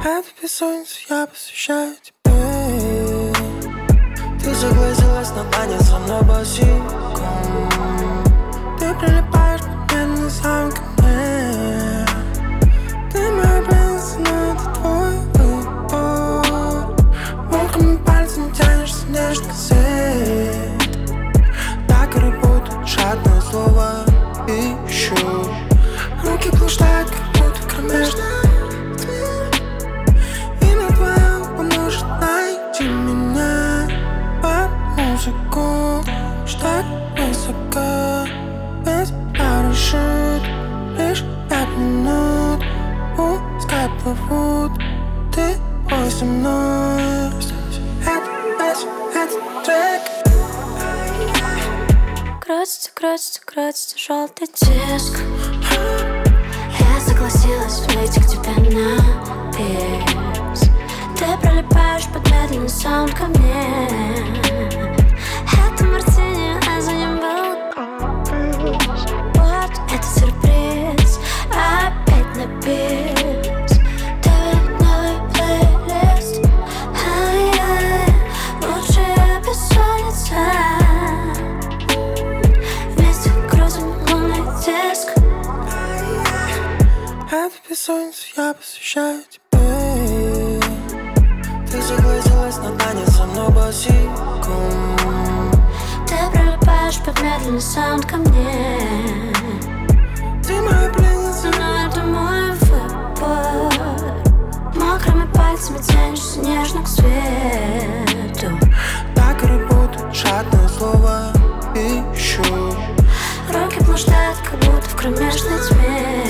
Эту бессонницу я посвящаю тебе. Ты согласилась на танец со мной босиком. Ты прилипаешь медленно сам ко мне. Ты моя принцесса, но это твой выбор. Мокрыми пальцами тянешься нежно к свет. Так и работает жадное слово «ищу». Руки блуждают, как будто кромешная. Имя твое поможет найти меня. Под музыку ждать высоко. Без парашют, лишь 5 минут. Пускай плывут, ты бой со мной. Это трек. Крутится желтый диск. Я согласилась выйти к тебе на бис. Ты пролипаешь под медленный саунд ко мне. Это мартини, а за ним был вот это сюрприз. Опять на бис. Давай плейлист. Ай-яй, лучшая бессонница. Вместе крутим лунный диск. Эту бессонницу я посвящаю тебе. Ты согласилась на танец со мной босиком. Ты прилипаешь под медленный саунд ко мне. Ты моя принцесса, Но это мой выбор. Мокрыми пальцами тянешься нежно к свету. так и работает жадное слово «ищу». Руки блуждают, как будто в кромешной тьме.